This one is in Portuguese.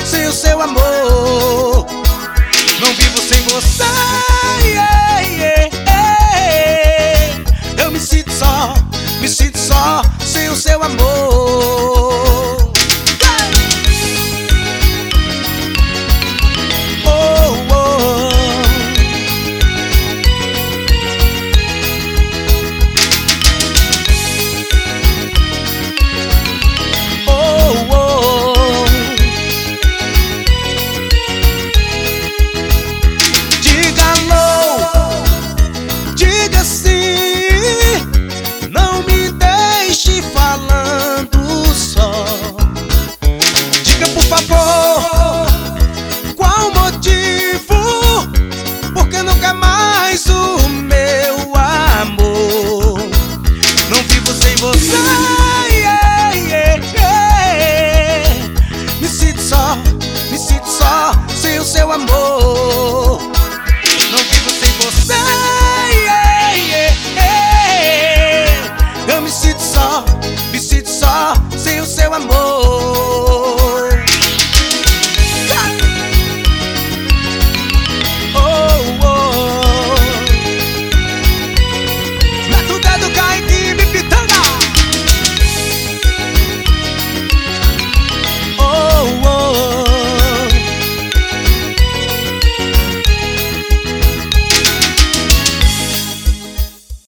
sem o seu amor. Não vivo sem você, eu me sinto só sem o seu amor. Qual motivo? Porque nunca mais o meu amor. Não vivo sem você, me sinto só sem o seu amor.